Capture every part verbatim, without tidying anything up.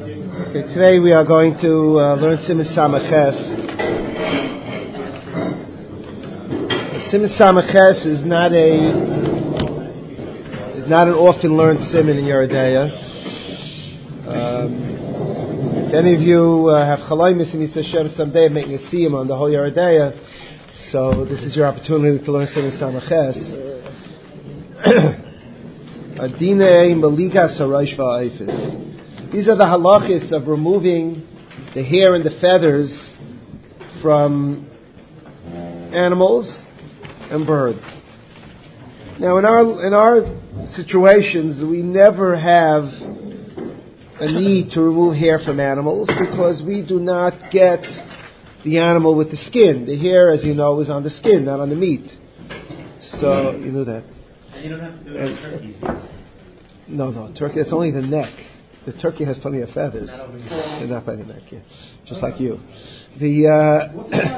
Okay, today we are going to uh, learn Siman Samaches. Siman Samaches is not a is not an often learned Siman in Yoreh De'ah. Um, if any of you uh, have Chalaymis and Mitzvah Sher someday of making a siyum on the whole Yoreh De'ah, so this is your opportunity to learn Siman Samaches. Adinei Maligas Harash Va'ifis. These are the halachis of removing the hair and the feathers from animals and birds. Now, in our in our situations, we never have a need to remove hair from animals because we do not get the animal with the skin. The hair, as you know, is on the skin, not on the meat. So you know that. And you don't have to do it and, with turkeys. No, no, turkey. It's only the neck. The turkey has plenty of feathers. They're not by the neck, yeah. Just like you. The uh,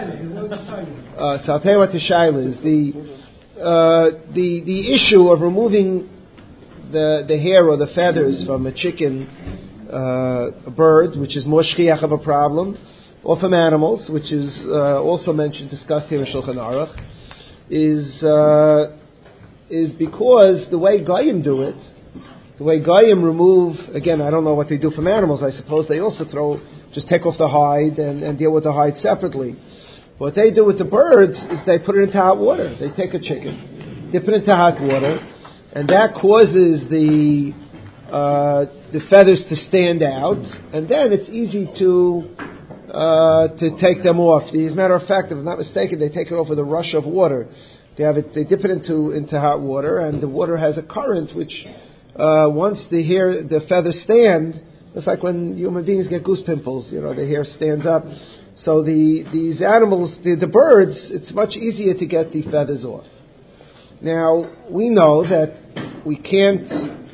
uh, so I'll tell you what the shaila is. The uh, the the issue of removing the the hair or the feathers from a chicken, uh, a bird, which is more shchiach of a problem, or from animals, which is uh, also mentioned, discussed here in Shulchan Aruch, is uh, is because the way Goyim do it. The way Goyim remove, again, I don't know what they do from animals. I suppose they also throw, just take off the hide and, and deal with the hide separately. What they do with the birds is they put it into hot water. They take a chicken, dip it into hot water, and that causes the uh, the feathers to stand out, and then it's easy to uh, to take them off. As a matter of fact, if I'm not mistaken, they take it off with a rush of water. They have it, they dip it into into hot water, and the water has a current which. Uh, once the hair, the feathers stand, it's like when human beings get goose pimples. You know, the hair stands up. So the these animals, the, the birds, it's much easier to get the feathers off. Now we know that we can't.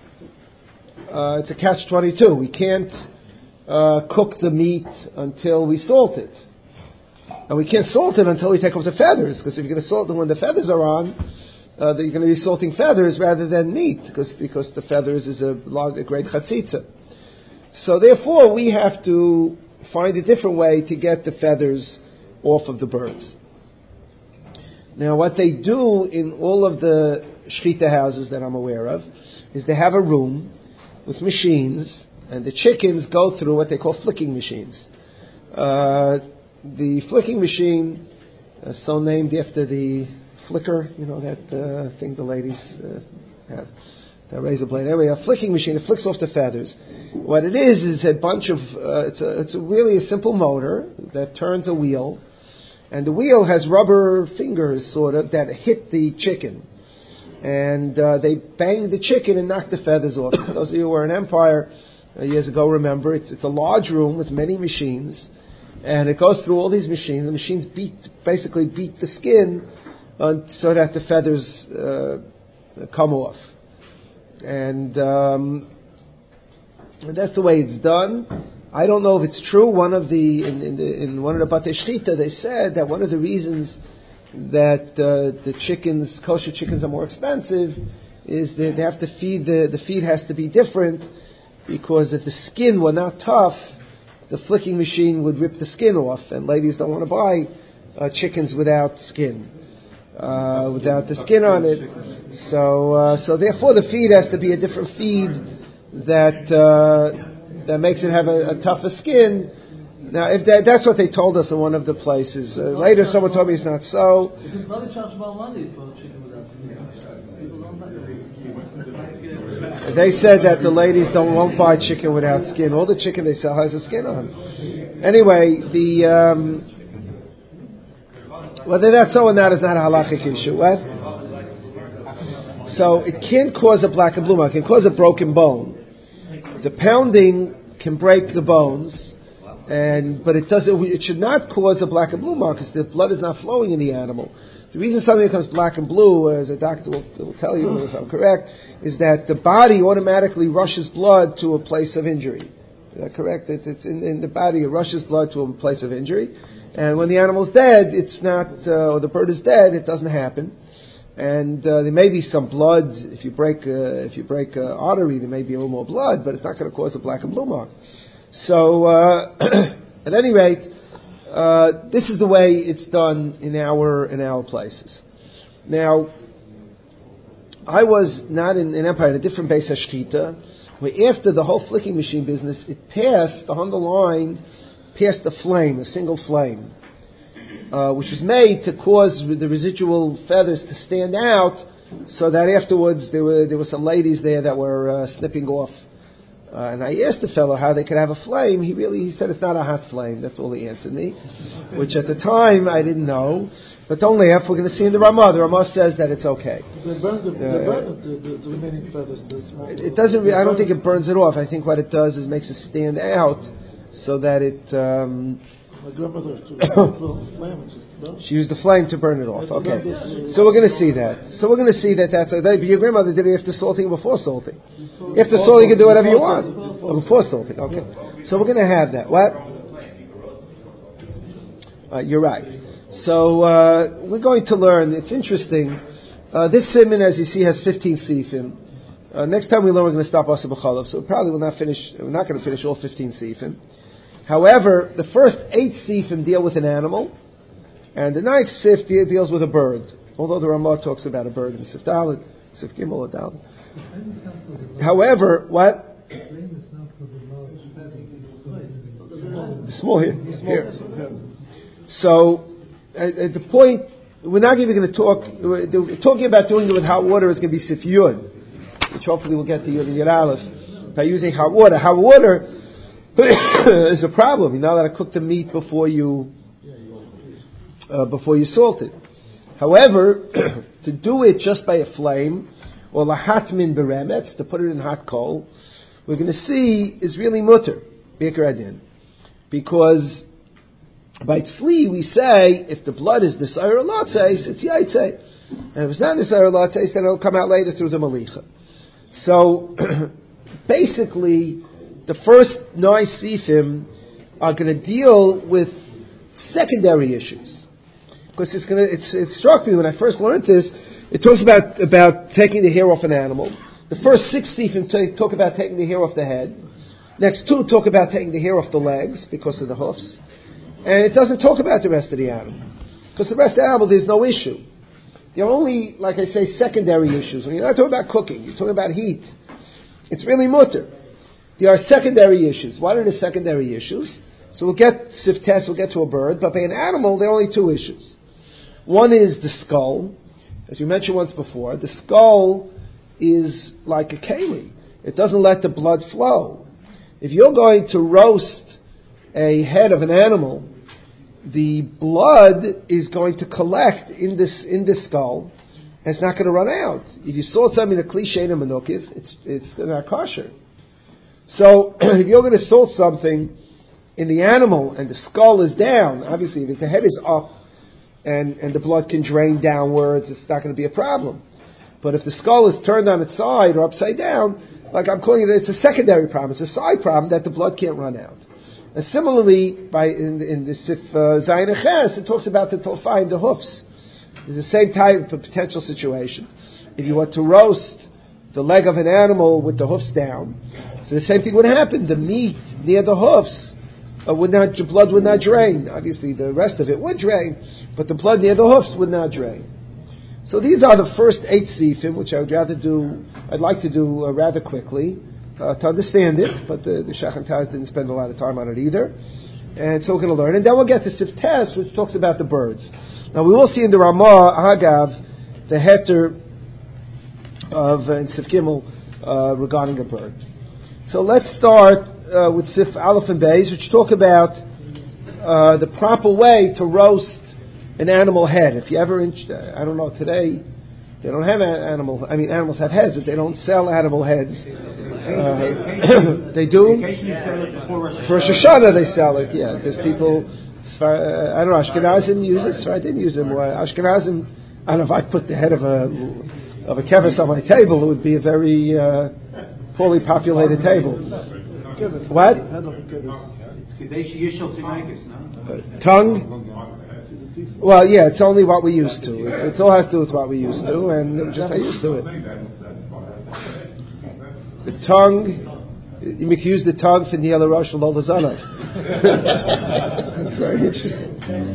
Uh, it's a catch twenty-two. We can't uh, cook the meat until we salt it, and we can't salt it until we take off the feathers. Because if you're going to salt it when the feathers are on. Uh, that you're going to be salting feathers rather than meat, because because the feathers is a, a great chatzitza. So therefore, we have to find a different way to get the feathers off of the birds. Now, what they do in all of the shechita houses that I'm aware of is they have a room with machines, and the chickens go through what they call flicking machines. Uh, the flicking machine, uh, so named after the flicker, you know, that uh, thing the ladies uh, have, that razor blade. Anyway, a flicking machine, it flicks off the feathers. What it is, is a bunch of, uh, it's, a, it's a really a simple motor that turns a wheel, and the wheel has rubber fingers, sort of, that hit the chicken. And uh, they bang the chicken and knock the feathers off. Those of you who were in Empire uh, years ago remember, it's, it's a large room with many machines, and it goes through all these machines. The machines beat, basically beat the skin Uh, so that the feathers uh, come off, and, um, and that's the way it's done. I don't know if it's true. One of the in, in, the, in one of the Batei Shechita, they said that one of the reasons that uh, the chickens, kosher chickens, are more expensive is that they have to feed the the feed has to be different, because if the skin were not tough, the flicking machine would rip the skin off, and ladies don't want to buy uh, chickens without skin. Uh, without the skin on it, so uh, so therefore the feed has to be a different feed that uh, that makes it have a, a tougher skin. Now, if that, that's what they told us in one of the places. Uh, later, someone told me it's not so. They said that the ladies don't won't buy chicken without skin. All the chicken they sell has a skin on. Anyway, the. Um, Whether that's so or not is not a halachic issue. What? So it can cause a black and blue mark. It can cause a broken bone. The pounding can break the bones, and but it doesn't. It should not cause a black and blue mark because the blood is not flowing in the animal. The reason something becomes black and blue, as a doctor will, will tell you if I'm correct, is that the body automatically rushes blood to a place of injury. Is that correct? It, it's in, in the body. It rushes blood to a place of injury. And when the animal's dead, it's not, uh, or the bird is dead, it doesn't happen. And uh, there may be some blood. If you break, uh, if you break an artery, there may be a little more blood, but it's not going to cause a black and blue mark. So, uh, at any rate, uh, this is the way it's done in our in our places. Now, I was not in an empire, in a different base Hashkita, where after the whole flicking machine business, it passed on the line, passed a flame, a single flame, uh, which was made to cause the residual feathers to stand out, so that afterwards there were there were some ladies there that were uh, snipping off. Uh, and I asked the fellow how they could have a flame. He really he said it's not a hot flame. That's all he answered me, which at the time I didn't know. But don't laugh. We're going to see in the Ramah. The Ramah says that it's okay. They burn the, they burn the, the, the remaining feathers. The small it, it doesn't. Re- I don't think it burns it off. I think what it does is makes it stand out, so that it. Um, My grandmother flame, she used the flame to burn it off. Okay, so we're going to see that. So we're going to see that that's. But your grandmother did it after salting or before salting. After salting, you can do whatever you want. Before, before salting. Okay. So we're going to have that. What? Uh, you're right. So uh, we're going to learn. It's interesting. Uh, this siman, as you see, has fifteen sifim. Uh, next time we learn, we're going to stop Asa B'chalav. So we probably will not finish. We're not going to finish all fifteen sifim. However, the first eight sifim deal with an animal, and the ninth sif de- deals with a bird. Although the Ramah talks about a bird in Sif Dalet, Sif Gimel or Dalet. However, what? The small here. Here. So. At, at the point, we're not even going to talk, talking about doing it with hot water is going to be Sif Yud, which hopefully we'll get to Yud and Yud Aleph, by using hot water. Hot water is a problem. You're not allowed to cook the meat before you, uh, before you salt it. However, to do it just by a flame, or lahat min beremetz, to put it in hot coal, we're going to see is really mutter, Bikr Adin. Because by tzli, we say, if the blood is Nisayr Latzes, it's Yaitse. And if it's not Nisayr Latzes, then it'll come out later through the Malicha. So, basically, the first nine Sifim are going to deal with secondary issues. Because it's going to, it's, it struck me when I first learned this, it talks about, about taking the hair off an animal. The first six Sifim t- talk about taking the hair off the head. Next two talk about taking the hair off the legs because of the hoofs. And it doesn't talk about the rest of the animal. Because the rest of the animal, there's no issue. There are only, like I say, secondary issues. When you're not talking about cooking, you're talking about heat. It's really mutter. There are secondary issues. What are the secondary issues? So we'll get Sif Tes, we'll get to a bird, but by an animal, there are only two issues. One is the skull. As we mentioned once before, the skull is like a keli. It doesn't let the blood flow. If you're going to roast a head of an animal, the blood is going to collect in this in this skull, and it's not going to run out. If you salt something in a cliche in a menukiv, it's it's not kosher. So if you're going to salt something in the animal and the skull is down, obviously if the head is up and, and the blood can drain downwards, it's not going to be a problem. But if the skull is turned on its side or upside down, like I'm calling it, it's a secondary problem. It's a side problem that the blood can't run out. And similarly, by in, in the Sif Zayin Ches, it talks about the tofai and the hoofs. It's the same type of potential situation. If you were to roast the leg of an animal with the hoofs down, so the same thing would happen. The meat near the hoofs uh, would not, the blood would not drain. Obviously, the rest of it would drain, but the blood near the hoofs would not drain. So these are the first eight sifim, which I would rather do. I'd like to do uh, rather quickly. Uh, to understand it, but the, the Shach and Taz didn't spend a lot of time on it either. And so we're going to learn. And then we'll get to Sif Tes, which talks about the birds. Now we will see in the Ramah, Hagav, the heter of uh, in Sif Gimel uh, regarding a bird. So let's start uh, with Sif Aleph and Beis, which talk about uh, the proper way to roast an animal head. If you ever, int- I don't know, today, they don't have animal, I mean animals have heads, but they don't sell animal heads. Uh, they do? For Rosh Hashanah they sell it, yeah. There's people, uh, I don't know, Ashkenazim use it, so I didn't use them. Ashkenazim, I don't know if I put the head of a of a keves on my table, it would be a very uh, poorly populated table. What? Uh, tongue? Well, yeah, it's only what we used to. It's, it's all has to do with what we used to, and we're just not used to it. The tongue you can use the tongue for Niyal Rosh Lol Zanav. That's very interesting.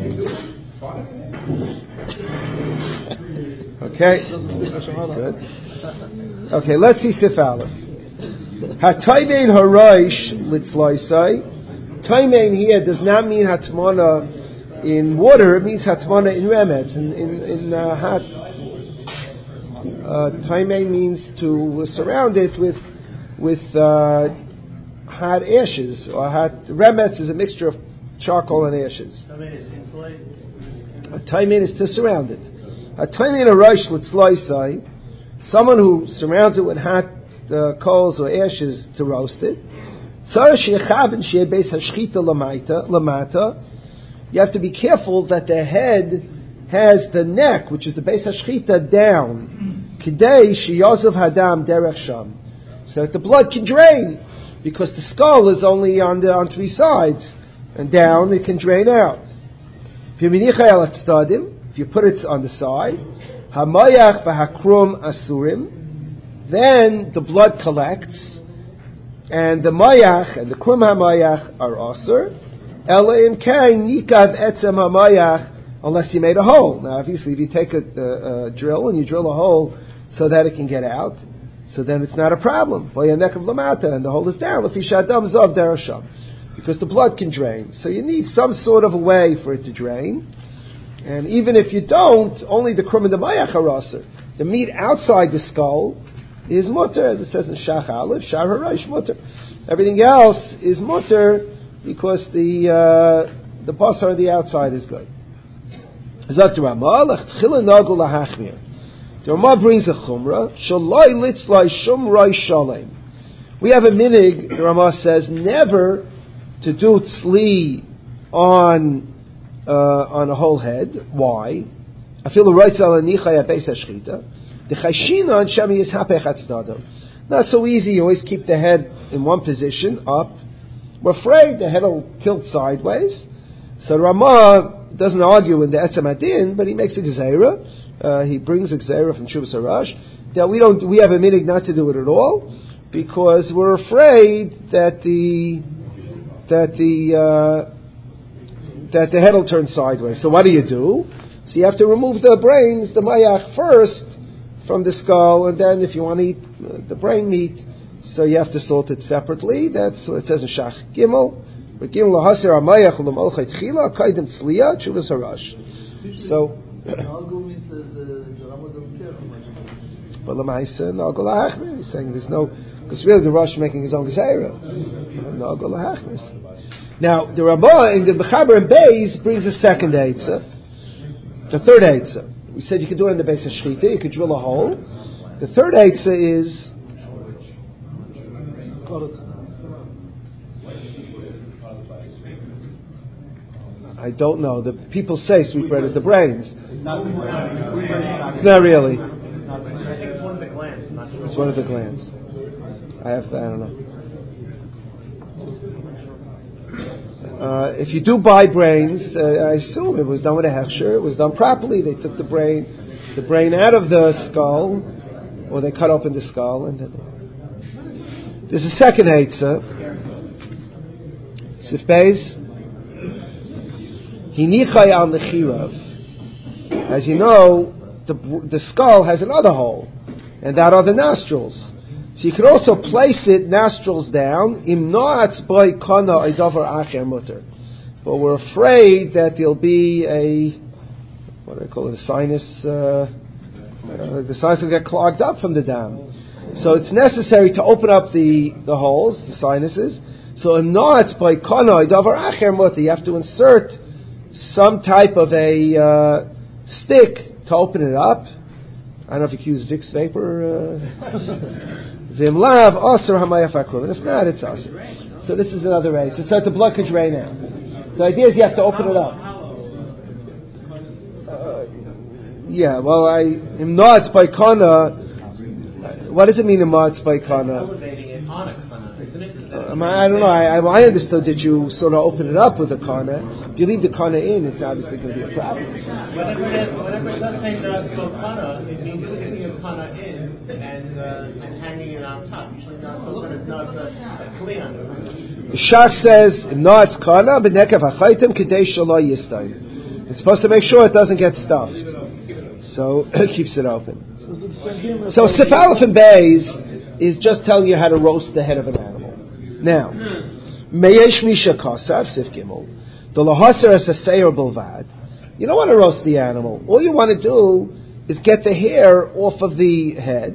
Okay. Good. Okay, let's see Sif Aleph. Hataymein Haraish Litzlaisai. Taymein here does not mean Hatmana in water, it means Hatmana in remeds. In, in, in uh, Hat, uh, Taymein means to surround it with with uh, hot ashes, or hot remets is a mixture of charcoal and ashes. Taymein is insulate. A Taymein is to surround it. A Taymein Haraish Litzlaisai, someone who surrounds it with hot uh, coals or ashes to roast it. You have to be careful that the head has the neck, which is the Beis Hashchita, down. Kidei sheyozov hadam derech sham, so that the blood can drain, because the skull is only on the on three sides, and down it can drain out. If you put it on the side, hamayach v'hakrum asurim, then the blood collects, and the mayach and the krum hamayach are asur. Ela im kain nikav etzem hamayach, unless you made a hole. Now, obviously, if you take a, a, a drill and you drill a hole so that it can get out, so then it's not a problem. And the hole is down, because the blood can drain. So you need some sort of a way for it to drain. And even if you don't, only the krum and the mayach are asur. The meat outside the skull is mutter, as it says in Shach Aleph, Shar Haraish mutter. Everything else is mutter because the uh, the basar on the outside is good. Zot Rama, l'chtchila nagu lahachmir. The Rama brings a chumrah. Shaloi litzlai shum roi shalem. We have a minig. The Rama says never to do tzli on uh, on a whole head. Why? I feel the right side nichaya beis hashchita. The chayshina on shami is hapech hatzdado. Not so easy. You always keep the head in one position up. We're afraid the head will tilt sideways. So Rama doesn't argue in the Etzem Adin, but he makes a gzeira. Uh, he brings a gzeira from Shuvas Harash that we don't. We have a minig not to do it at all because we're afraid that the that the uh, that the head will turn sideways. So what do you do? So you have to remove the brains, the mayach first from the skull, and then if you want to eat uh, the brain meat, so you have to salt it separately. That's what it says in Shach Gimel. So, but Lamaisa, Nagol HaHachmer, he's saying there's no, because really the Rosh is making his own Gezeira. Nagol HaHachmer. Now, the Ramah in the Mechaber and Beis brings a second Eitzah, the third Eitzah. We said you could do it in the Beis HaShchita, you could drill a hole. The third Eitzah is I don't know. The people say sweet bread is the brains. It's not really. I think it's one of the glands. Not sure. It's one of the glands. I have. I don't know. Uh, if you do buy brains, uh, I assume it was done with a hechsher. It was done properly. They took the brain, the brain out of the skull, or they cut open the skull, and then there's a second eitzah. Sif Beis. Hinichai al nechirav. As you know, the the skull has another hole, and that are the nostrils. So you could also place it nostrils down. Im noatz boy kana idavar acher mutter. But we're afraid that there'll be a what do I call it? A sinus. Uh, uh, the sinus will get clogged up from the dam. So it's necessary to open up the the holes, the sinuses. So im noatz boy kana idavar acher mutter. You have to insert some type of a uh, stick to open it up. I don't know if you can use Vicks vapor. Vimlav asur hamayafakrum. And if not, it's asur. So this is another way. So that the blood could drain out. The idea is you have to open it up. Uh, yeah, well, I am not by kana. What does it mean, imad by kana? Elevating it on a kana. Um, I, I don't know. I, I I understood that you sort of open it up with a kana. If you leave the kana in, it's obviously going to be a problem. Whenever it, whenever it does say no, it's called kana, it means sticking a kana in and uh, and hanging it on top. Usually not so good as not a, a kliyan. The Shach says no, it's kana, but nekav hachaitim kedei shelo yistain. It's supposed to make sure it doesn't get stuffed, so it keeps it open. So Sif Aleph and Beis is just telling you how to roast the head of an animal. Now, Meyesh Misha Kosav, Sif Gimel, the Lahaser as a Seir Bilvad. You don't want to roast the animal. All you want to do is get the hair off of the head.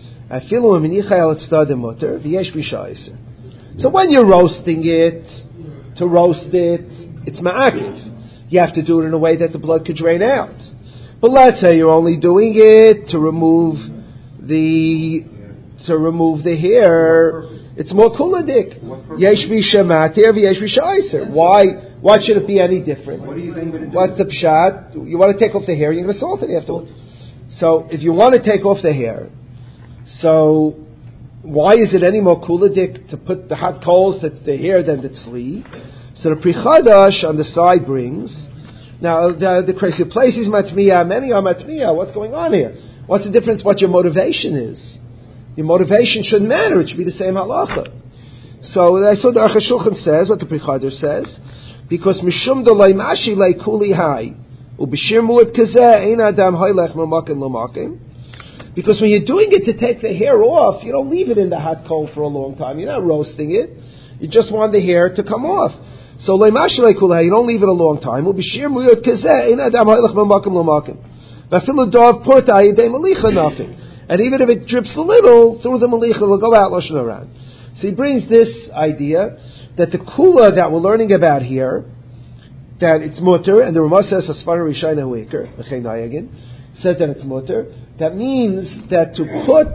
So when you're roasting it, to roast it, it's ma'akiv. You have to do it in a way that the blood could drain out. But let's say you're only doing it to remove the to remove the hair. It's more kuladik. Yesh misha matir v'yesh misha iser. Why? Why should it be any different? What are you then going to do? What's the pshat? You want to take off the hair, you're going to salt it afterwards. So if you want to take off the hair, so why is it any more kuladik to put the hot coals to the hair than the tzli? So the Pri Chadash on the side brings. Now the, the crazy place is matmiya. Many are matmiya. What's going on here? What's the difference? What your motivation is? Your motivation shouldn't matter. It should be the same halacha. So I saw the Aruch HaShulchan says what the Pri Chadash says, because mishum dolay mashi lay kuli hai ubishir muad kazeh ein adam haylech mamakin lamakim. Because when you're doing it to take the hair off, you don't leave it in the hot coal for a long time. You're not roasting it. You just want the hair to come off. So lay mashi lay kuli hai, you don't leave it a long time. Ubishir muad kazeh ein adam haylech mamakim lamakim. Vafilu dov porta yedei malicha nothing. And even if it drips a little, through the malicha, it'll go out lashon around. So he brings this idea that the kula that we're learning about here, that it's mutter, and the Ramah says, Asfara Rishayna Huiker, again, said that it's mutter. That means that to put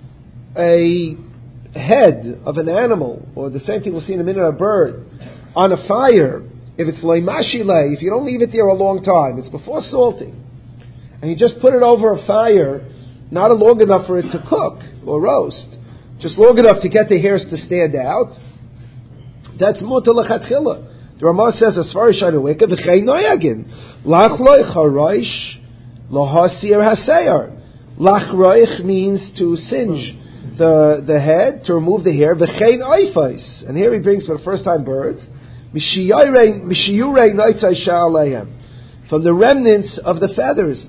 a head of an animal, or the same thing we'll see in a minute, a bird, on a fire, if it's leimashi lei, if you don't leave it there a long time, it's before salting, and you just put it over a fire, not long enough for it to cook or roast, just long enough to get the hairs to stand out, that's mutar lechatchila. The Ramah says, as far as Shadoweka, v'chei noyagin, lach loich haraish, lohasir haseyar. Lach roich means to singe the, the head, to remove the hair, v'chei oifais. And here he brings for the first time birds, mishiyurei noitzai sha'aleihem. From the remnants of the feathers.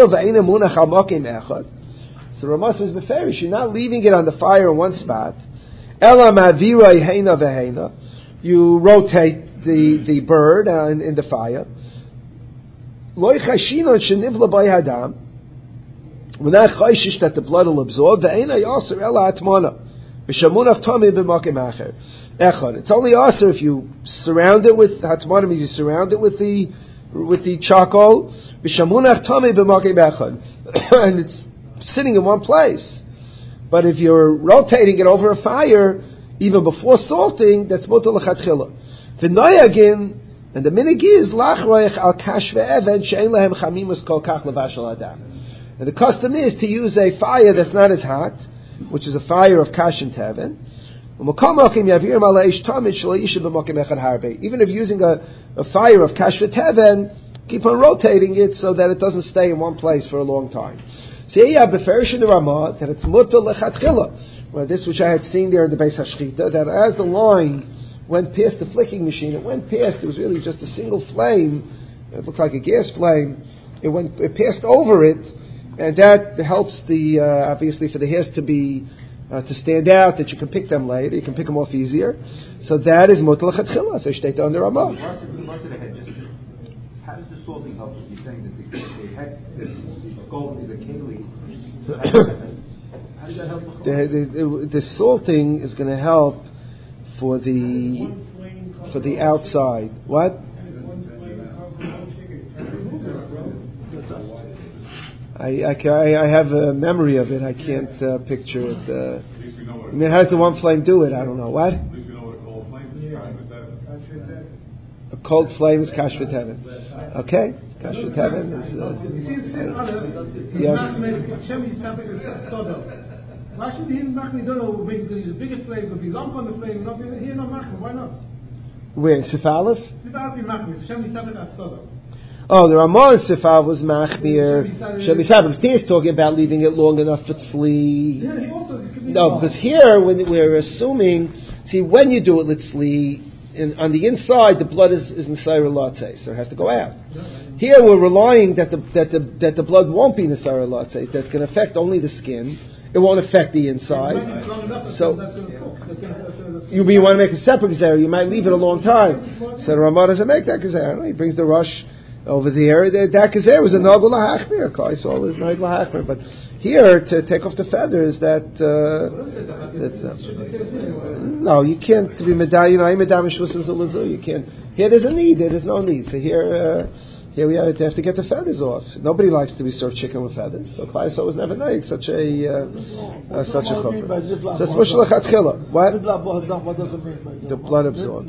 So Ramah says, Beferish, you're not leaving it on the fire in one spot. Ela ma'virei heina v'heina. You rotate the, the bird uh, in, in the fire. Loi chashinon shenivla by hadam. We're not chayshish that the blood will absorb. V'eina yaser ela atmana. V'shamun avtami b'makim acher. Echad. It's only yaser if you surround it with, hatmana means you surround it with the, with the charcoal. V'shamun avtami b'makim acher. And it's sitting in one place. But if you're rotating it over a fire, even before salting, that's mutar lechatchila. V'noyagin, and the minig is lach roich al kash ve'even she'en lehem chamimus kol kach levashal adam. And the custom is to use a fire that's not as hot, which is a fire of kash and teven. Even if you're using a, a fire of kash ve'teven, keep on rotating it so that it doesn't stay in one place for a long time. So here you have beferish in the Ramah that it's mutar lechatchila. Well, this which I had seen there in the Beis Hashchita, that as the line went past the flicking machine, it went past, it was really just a single flame, it looked like a gas flame, it went, it passed over it, and that helps the, uh, obviously for the hairs to be, uh, to stand out, that you can pick them later, you can pick them off easier. So that is mutar lechatchila, so shteit on the Ramah. How does the salting help? You're saying that the, the head, the gold is a keli. How does that help? The, the, the salting is going to help for the for the outside. What? I, I, I have a memory of it. I can't uh, picture it. Uh, I mean, how does the one flame do it? I don't know. What? A cold flame is kash v'teven. Okay, kash v'teven is. Uh, uh, yes. Why should he machmi don't know maybe use a bigger flame, could be lump on the flame, not here no machmi, why not? Where Sif Aleph? Sif Aleph machmi, so Shem Yisabek Astoda. Oh, the Ramah in Sif Aleph was machmir. Shem Yisabek. He's talking about leaving it long enough for tzli. Yeah, he also it could be No, because here when we're assuming, see, when you do it litzli, in, on the inside the blood is is Nesayra Latzeh, so it has to go out. Here we're relying that the that the that the blood won't be Nesayra Latzeh. That's going to affect only the skin. It won't affect the inside. So you, you want to make a separate gezerah, you might leave it a long time. So the Ramah doesn't make that gezerah. He brings the rush over there. That gezerah was a nogul lahachmir. So all is nogul lahachmir. But here to take off the feathers, that uh, that's uh, no, you can't be medallion. I'm medallion shusas ulazu. You can't. Here there's a need. There is no need. So here. Uh, Here we have to get the feathers off. Nobody likes to be served chicken with feathers. So Klaiso was never nice such a uh, uh, such a chumrah. So it's mushal lechatchila. What? The blood absorbs.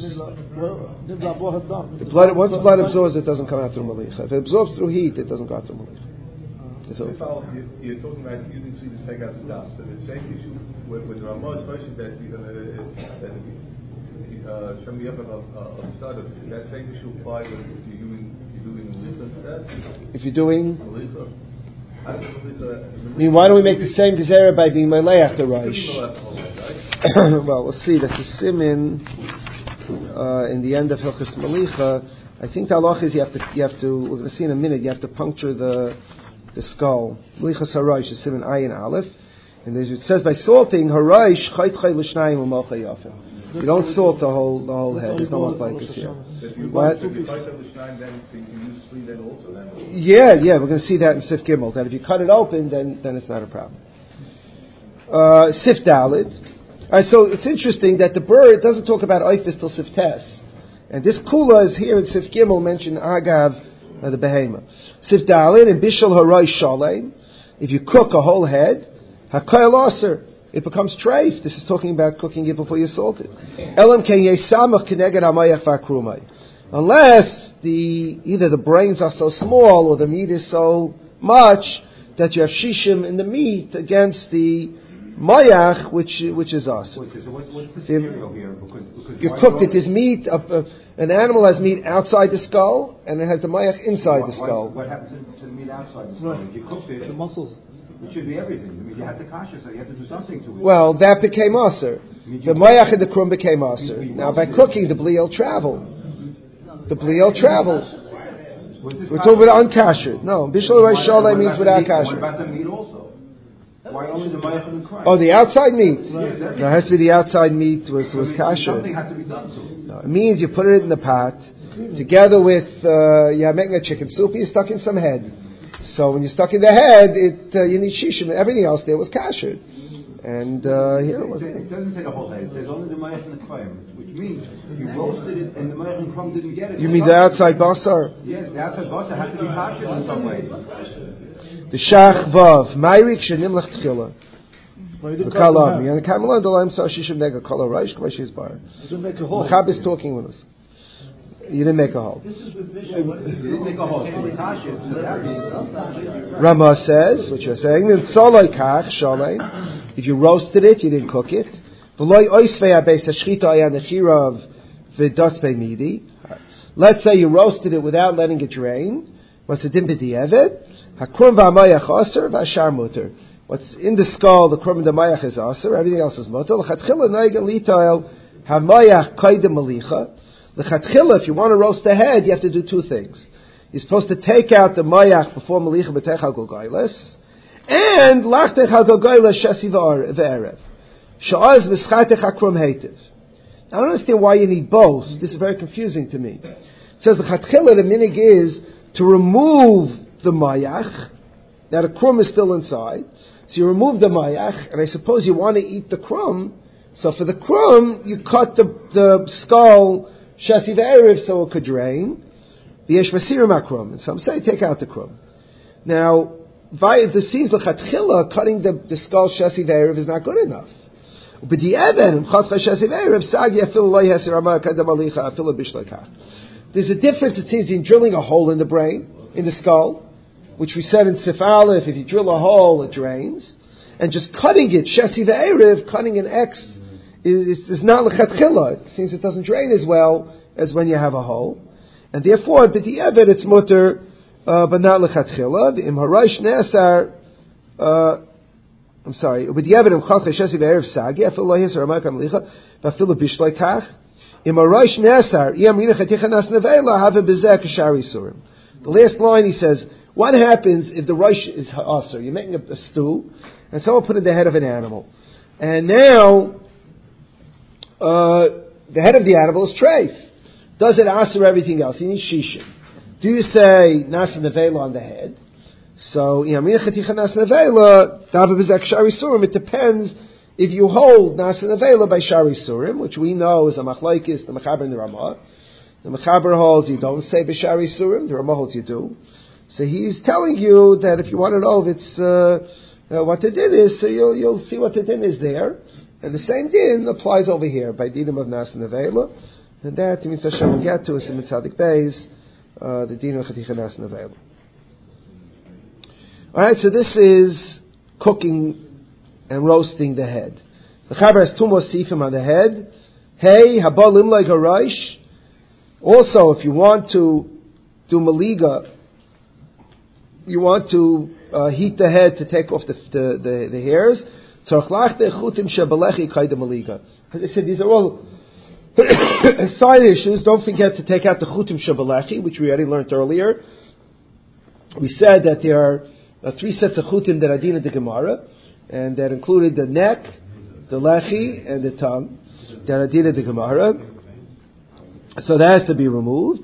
The blood. Once the blood absorbs, it doesn't come out through malicha. If it absorbs through heat, it doesn't go out through malicha. So you're talking about using sweet to take out the dust. So the same issue with, with the Ramah, especially that you're going to show me up of study. That same issue apply when you're doing. If you're doing, I mean, why don't we make the same gezerah by being meleach the Rosh? Well, we'll see. That's a simin uh, in the end of Hilchos Malicha. I think the halach is you have to, you have to. We're going to see in a minute. You have to puncture the the skull. Malichas harosh is simin ayin aleph, and it says by salting harosh chayt chay l'shnayim u'malcha yafim. You don't salt the whole the whole head. There's no more like this here. What? Yeah, yeah, we're going to see that in Sif Gimel. That if you cut it open, then then it's not a problem. Uh, Sif Dalid. All right, so it's interesting that the bird doesn't talk about Eifis till Sif Tes, and this kula is here in Sif Gimel mentioned Agav uh, the behema. Sif Dalid and Bishul Haray Shalem. If you cook a whole head, Hakayel Aser. It becomes treif. This is talking about cooking it before you salt it. Unless the either the brains are so small or the meat is so much that you have shishim in the meat against the mayach, which which is us. So what's, what's the scenario here? Because, because you cooked it. There's meat. Uh, uh, an animal has meat outside the skull, and it has the mayach inside what, the skull. What, what happens to, to the meat outside the skull? Right. If you cooked it, the muscles. It should be everything. I mean, you have to kasha, so you have to do something to it. Well, that became aser. The mayach and the krum became aser. Now, by cooking, the bli will travel. The bli will travel. We're talking about unkasher. No, bishul Rosh Shalei means without kasher. What about the meat also? Why only the mayach and the krum? Oh, the outside meat. Yes, no, it has to be the outside meat was was kasher. Something has to be done to it. No, it means you put it in the pot together with uh, you're making a chicken soup. You're stuck in some head. So when you're stuck in the head, it uh, you need shishim. Everything else there was kasher, and uh, here it wasn't. It doesn't say the whole head. It says only the mayach and the krum, which means you roasted it and the mayach and krum didn't get it. You mean the outside basar? Yes, the outside basar has to be kasher in some way. The shach vav mayrik shenim lech tchila. The kalam and the kamelah the laim sa shishim nega kala reish k'vayshis bar. Mechab is talking with us. You didn't make a hole. This is the vision. You didn't make a hole. Rama says, what you're saying, if you roasted it, you didn't cook it. Let's say you roasted it without letting it drain. What's the din b'di'evet? What's in the skull, the krum and the mayach is aser, everything else is mutter. L'chatchila, if you want to roast the head, you have to do two things. You're supposed to take out the mayach before malicha b'techal golgailas, and lachtech al golgailas shasi v'erev. Sha'az v'schatech hakrum hetiv. I don't understand why you need both. This is very confusing to me. It says l'chatchila, the minig is to remove the mayach. Now the krum is still inside, so you remove the mayach, and I suppose you want to eat the krum. So for the krum, you cut the the skull. Shasi v'erev, so it could drain. V'yesh v'sirim hakrum. And some say take out the krum. Now, this seems l'chatchila, cutting the, the skull shasi v'erev is not good enough. There's a difference, it seems, in drilling a hole in the brain, in the skull, which we said in Sif Aleph, if you drill a hole, it drains. and just cutting it, Shesi ve'erev, cutting an X, is, is not lechatchila. It seems it doesn't drain as well as when you have a hole. And therefore, b'di'evet, it's mutter, uh, but not lechatchila. The im haraish ne'asar, uh, I'm sorry, b'di'evet im chalcha Shesi ve'erev sagi, afil lo yisar amak amlicha, v'afil b'shloi kach, im haraish ne'asar, iyam rina chaticha nas nevela, have a bezeh k'shari surim. The last line he says, what happens if the rosh is ha'asar? You're making a, a stew, and someone put in the head of an animal. And now, uh, the head of the animal is treif. Does it asar everything else? You need shisha. Do you say nas nevela on the head? So, it depends if you hold nas nevela by shari surim, which we know is a machlaikis, the mechaber and the ramah. The mechaber holds you don't say b'shari surim, the ramah holds you do. So he's telling you that if you want to know if it's uh, uh, what the din is, so you'll you'll see what the din is there, and the same din applies over here by dinim of nas nevela, and that means Hashem will get to us in Mitzadik Beis, uh, the din of chaticha nas nevela. All right, so this is cooking and roasting the head. The chaber has two more sifim on the head. Hey, haba limlay garaish. Also, if you want to do maliga, you want to uh, heat the head to take off the the, the, the hairs. As I said, these are all side issues. Don't forget to take out the chutim shabalechi, which we already learned earlier. We said that there are uh, three sets of chutim that are din of the Gemara, and that included the neck, the lechi, and the tongue that are din of the Gemara. So that has to be removed.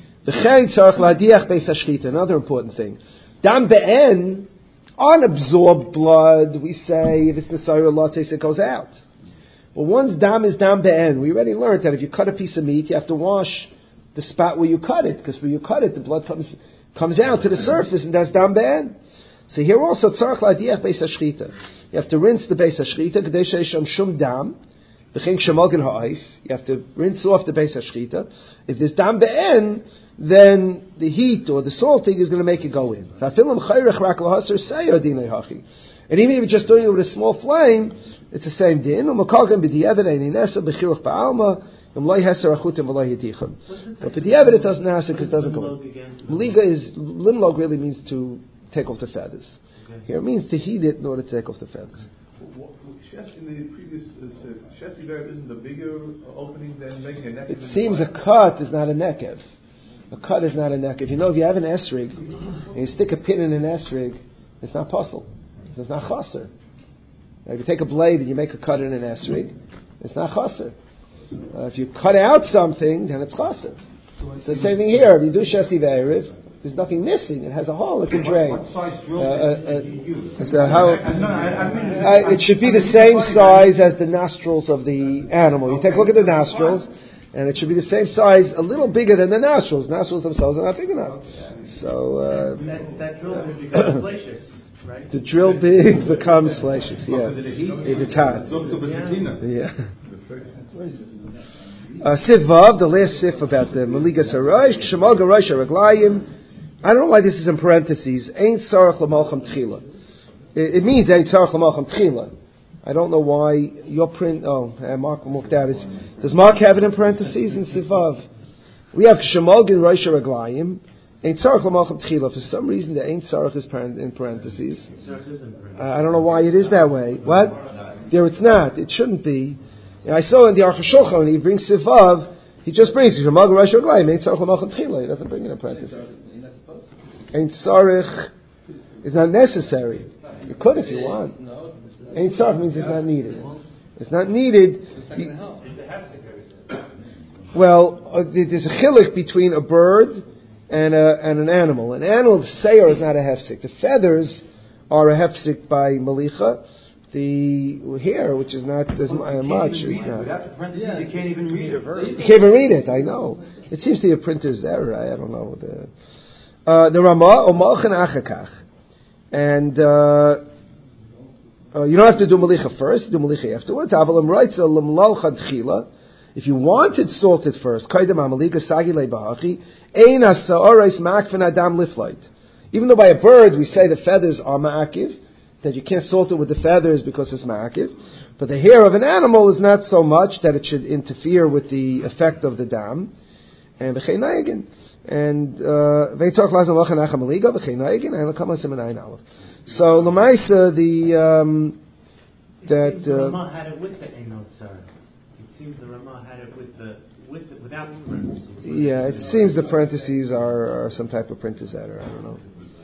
Another important thing. Dam be'en, unabsorbed blood, we say, if it's nesayir lattes, it goes out. But once dam is dam be'en, we already learned that if you cut a piece of meat, you have to wash the spot where you cut it, because where you cut it, the blood comes comes out to the surface, and that's dam be'en. So here also, tzarech la'adiach beis hashchita. You have to rinse the beis hashchita, k'dei she'esham shum dam, b'chink shemalgen ha'ayif. You have to rinse off the beis hashchita. If there's dam be'en, then the heat or the salting is going to make it go in. And even if you're just doing it with a small flame, it's the same din. But for the evidence, it doesn't answer because it doesn't go in. Maliga is, limlog really means to take off the feathers. Okay. Here it means to heat it in order to take off the feathers. In the previous uh, Shesi verb, isn't the bigger opening than making a neck? It seems a cut is not a nekev. A cut is not a nekev. You know, if you have an esrig and you stick a pin in an esrig, it's not puzzle. It's not chaser. If you take a blade and you make a cut in an esrig, it's not chaser. Uh, if you cut out something, then it's chaser. So the same thing here. If you do shesi ve'erev, there's nothing missing. It has a hole. It can drain. What, what size drill uh, uh, did you use? So how? I, I, I mean, uh, it should be the same size as the nostrils of the animal. You take a look at the nostrils, and it should be the same size, a little bigger than the nostrils. Nostrils themselves are not big enough. So uh, that, that drill would become flacious, right? The drill big becomes flacious. Yeah, if it's hot. Yeah. Uh, Siv Vav, the last sif about the Maliga Saraish, Kshamal Garaish Araglayim. I don't know why this is in parentheses. Ain't Sarach Lamalcham Tchila. It means Ain't Sarach Lamalcham Tchila. I don't know why your print. Oh, uh, Mark looked at it. Does Mark have it in parentheses in Siv Vav? We have Kshamal Garaish Araglayim. Ain't Sarach Lamalcham Tchila. For some reason, the Ain't Sarach is in parentheses. Uh, I don't know why it is that way. What? There, it's not. It shouldn't be. I saw in the Aruch HaShulchan when he brings Sivav, he just brings it. He doesn't bring it in parentheses. Ain't Sarich is not necessary. You could if you want. Ain't Sarich means it's not needed. It's not needed. Well, uh, there's a chilik between a bird and a, and an animal. An animal, the seir is not a hefsek. The feathers are a hefsek by Malicha. The hair, which is not as well, much, is not. Without the parentheses, you can't even read it. You can't even read it. I know. It seems to be a printer's error. I, I don't know. The uh, the Ramah or Malchan Achakach, and uh, uh, you don't have to do Malicha first. Do Malicha afterwards. Avalim writes a Lamlalchad Chila. If you wanted salted first, Kaidam Amalika Sagile Bahachi, Ein Asa'orais Makvan Adam Liflight. Even though by a bird we say the feathers are ma'akiv, that you can't salt it with the feathers because it's ma'akiv. But the hair of an animal is not so much that it should interfere with the effect of the dam. And b'chei nayagin. And veitzach lazim lachan acha maliga b'chei nayagin and l'kama siman aleph. So l'maisa the um, that the uh, Ramah had it with the Einot Sar. It seems the Ramah had it with the with the, without the parentheses. Yeah, it seems the parentheses are, are some type of printer's error. I don't know.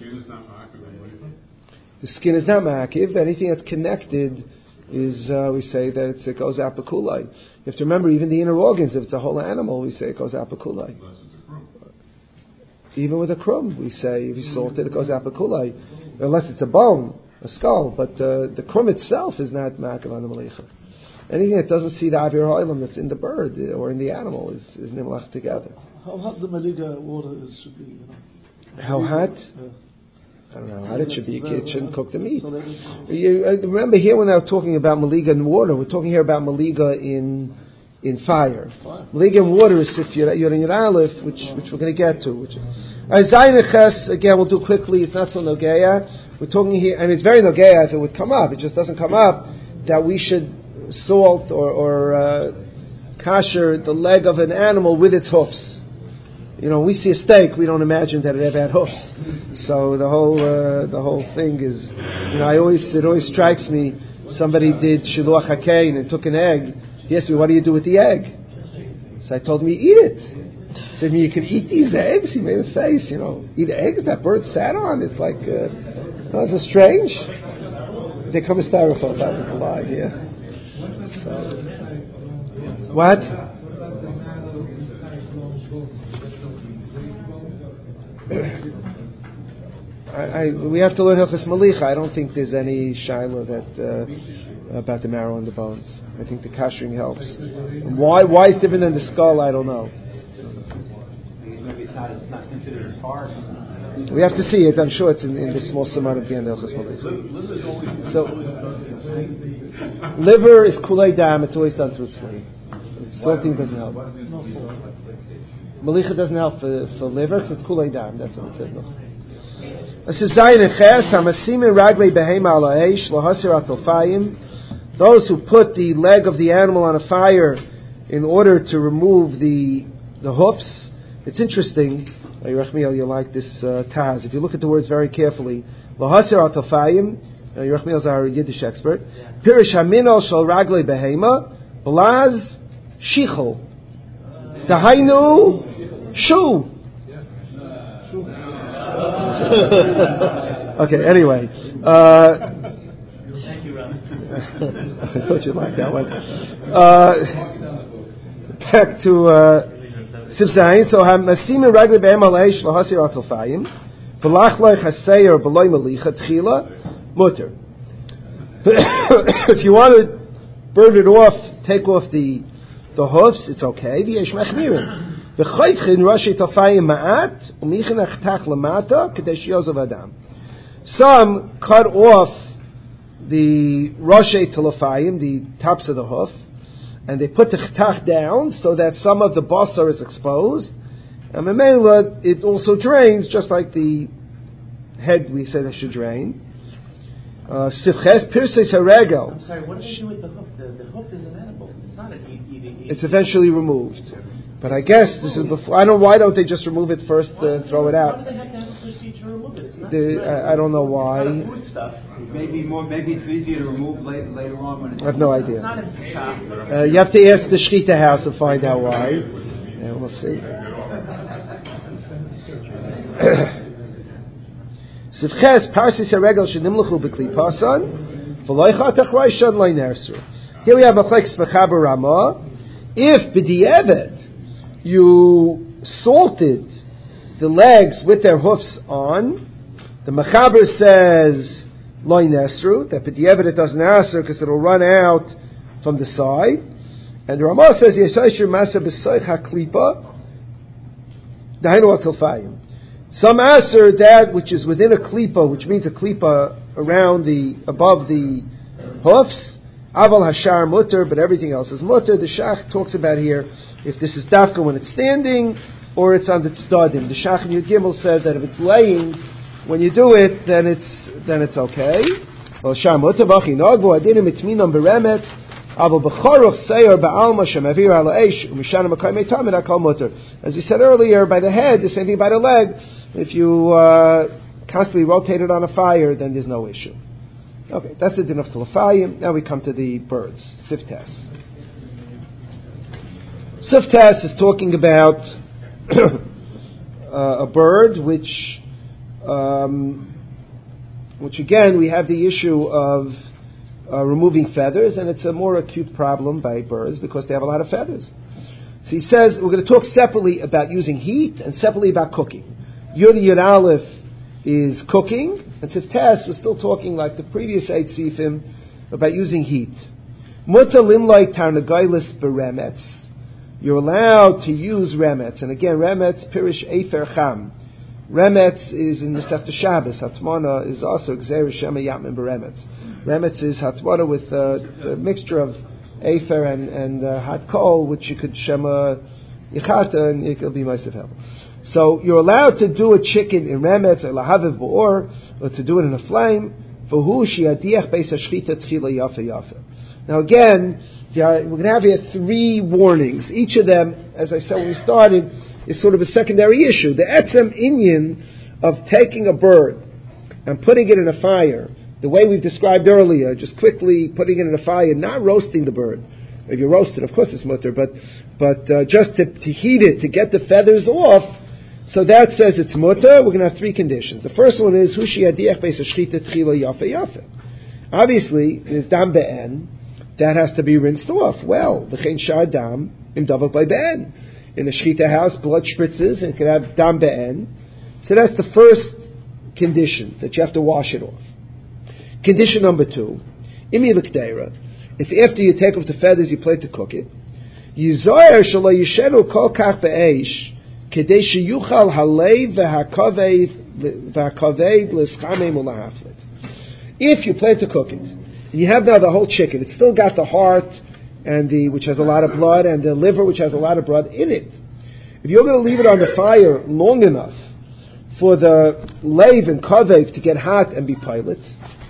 The skin is not ma'akiv. Anything that's connected is, uh, we say that it's, it goes apakulai. You have to remember, even the inner organs, if it's a whole animal, we say it goes apakulai. Even with a crumb, we say if you salt it, it goes apakulai. Unless it's a bone, a skull, but uh, the crumb itself is not ma'akiv on the malicha. Anything that doesn't see the avir ha'olam that's in the bird or in the animal is, is nimlach together. How hot the maliga water is should be, you know? How hot? Yeah. I don't know how hot it should be. It shouldn't cook the meat. You, uh, remember here when I'm talking about maliga in water, we're talking here about maliga in in fire. fire. Maliga in water is if you're, you're in your aleph, which which we're going to get to. Which, Zayin Ches, again, we'll do quickly. It's not so nogeya. We're talking here, I mean, it's very nogeya if it would come up. It just doesn't come up that we should salt or, or uh, kasher the leg of an animal with its hoofs. You know, we see a steak, we don't imagine that it ever had hoofs. So the whole uh, the whole thing is, you know, I always it always strikes me. Somebody did shiluach hakein and took an egg. He asked me, "What do you do with the egg?" So I told him, "You eat it." He said, "You can eat these eggs." He made a face, you know, eat eggs that bird sat on. It's like, uh, oh, it's strange. They come a styrofoam. That was a lie. Yeah. So, what? I, I, we have to learn Hilchos Malicha. I don't think there's any shaila that uh, about the marrow and the bones. I think the kashering helps. And why? Why it's different than the skull? I don't know. Maybe it's not, it's not considered as hard. We have to see it. I'm sure it's in, in the small samad of the end of Hilchos Malicha. So, liver is kulei dam. It's always done through tzli. Salting doesn't help. Malicha doesn't help for, for liver because it's kulei dam. That's what it says. No. This is Zayin and Ches. Hamasimin raglei behema ala eish lohasir atofayim. Those who put the leg of the animal on a fire in order to remove the the hoofs. It's interesting. Yerachmiel, you like this uh, taz. If you look at the words very carefully, lohasir atofayim. Yerachmiel is our Yiddish expert. Pirish haminol shel raglei behema blaz shichel. Dahainu shu. Okay, anyway. Uh, Thank you, Ram. I thought you'd like that one. Uh, back to Sif Zayin. So, Hamasim Ragli Be'em Aleish Lahasir Atofayim V'lach Lech Haseir B'loi Melicha Tchila Mutter. If you want to burn it off, take off the the hoofs, it's okay. V'yesh Mechmirim. V'choytchin Rashi Tofayim Ma'at U'michin Achtach Lamata Kadesh Yozov Adam. Some cut off the Rashi Tofayim, the tops of the hoof, and they put the Chtach down so that some of the basar is exposed. And Memela, it also drains, just like the head we say that should drain. Sifches Pirses Haregel. I'm sorry, what do they do with the hoof? The, the hoof is an edible. It's not an eat, eat, eat. It's eventually removed. But I guess this is before. I don't know why don't they just remove it first and throw it out? Why do they have to have a procedure to remove it? It's not The, I, I don't know why. It's not food stuff. Maybe more. Maybe it's easier to remove later, later on when it's. I have no It's idea. not in Pesach. Uh, you have to ask the Shechita house and find out why. And we'll see. Sifches Parsis Haregel Shenimluchu B'Kli Pasan V'Loicha Tachroishan Lo Nersu. Here we have Machlekes Mechaber Ramah. If b'di'evet you salted the legs with their hoofs on, the Mechaber says Lo Nesru, that b'di'evet it doesn't answer because it'll run out from the side. And the Ramah says Yesayshir Masa B'Soich HaKlipa Dahainu HaKilfayim. Some answer that which is within a klipa, which means a klipa around the, above the hoofs. Aval hashar mutter, but everything else is mutter. The Shach talks about here if this is dafka when it's standing or it's on the tzdadim. The Shach in Yud Gimel says that if it's laying, when you do it, then it's then it's okay. Well, sham otavachi nagvo adinim mitminam beremet. As we said earlier, by the head, the same thing by the leg. If you uh, constantly rotate it on a fire, then there's no issue. Okay, that's the din of Telefayim. Now we come to the birds, Siftas. Siftas is talking about uh, a bird which, um, which again, we have the issue of Uh, removing feathers, and it's a more acute problem by birds because they have a lot of feathers. So he says we're going to talk separately about using heat and separately about cooking. Yud Yud Aleph is cooking, and Siftas we're still talking like the previous eight Sifim about using heat. Muta limlai tarnagailis beremetz. You're allowed to use remetz, and again remetz pirish efer cham. Remetz is in the Sefta Shabbos. Hatmana is also Gzeir Shema Yatmin beremetz. Remetz is hatmana with uh, a mixture of afer and, and uh, hot coal, which you could shema yichata and it could be ma'aseh. So you're allowed to do a chicken in remetz or lahaviv ba'or, or to do it in a flame. For who shiadiach beis hashchita tchila yafa yafa. Now again, are, we're going to have here three warnings. Each of them, as I said when we started, is sort of a secondary issue. The etzem inyan of taking a bird and putting it in a fire, the way we've described earlier, just quickly putting it in a fire, not roasting the bird. If you roast it, of course it's mutter, but but uh, just to, to heat it, to get the feathers off, so that says it's mutter. We're going to have three conditions. The first one is, Hushi adiach beis hashchita tchila yafe yafe. Obviously, there's dam be'en, that has to be rinsed off. Well, the chen shar dam, im davak by be'en. In a shchita house, blood spritzes, and it can have dam be'en. So that's the first condition, that you have to wash it off. Condition number two, imi l'kdeira, if after you take off the feathers you plan to cook it, yizoyer shelo yishenu kol kach be'esh, kedei sheyuchal halev v'hakaved l'schamim u'lahaflet. If you plan to cook it, and you have now the whole chicken, it's still got the heart, and the which has a lot of blood, and the liver which has a lot of blood in it. If you're going to leave it on the fire long enough for the leiv and kavev to get hot and be pilot,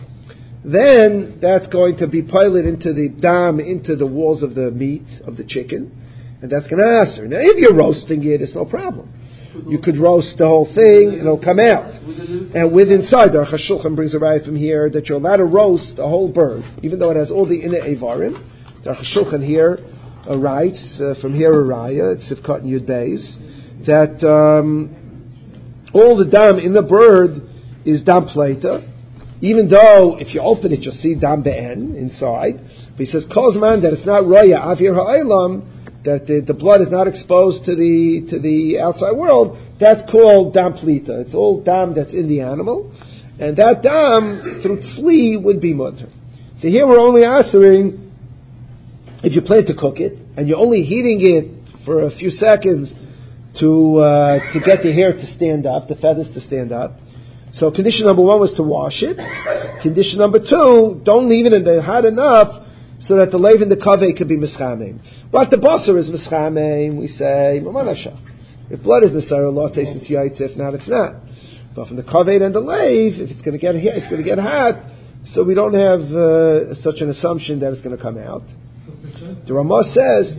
then that's going to be pilot into the dam, into the walls of the meat, of the chicken, and that's going to answer. Now, if you're roasting it, it's no problem. You could roast the whole thing, and it'll come out. And with inside, the Aruch HaShulchan brings a raya from here that you're allowed to roast the whole bird, even though it has all the inner avarim. The Aruch HaShulchan here uh, writes, uh, from here a raya, it's Sivkot and Yud Beis, that um, all the dam in the bird is dam pleita, even though if you open it, you'll see dam be'en inside. But he says, Kozman, that it's not roya avir ha'olam, that the, the blood is not exposed to the to the outside world. That's called dam plita. It's all dam that's in the animal, and that dam through tzli would be mutter. So here we're only answering if you plan to cook it and you're only heating it for a few seconds to uh, to get the hair to stand up, the feathers to stand up. So condition number one was to wash it. Condition number two, don't leave it in there hot enough so that the leiv and the kaveh could be mischameim. But the basar is mischameim, we say, if blood is nesara, law tastes it's yaitz, if not, it's not. But from the kaveh and the leiv, if it's going to get it's going to get hot, so we don't have uh, such an assumption that it's going to come out. The Ramah says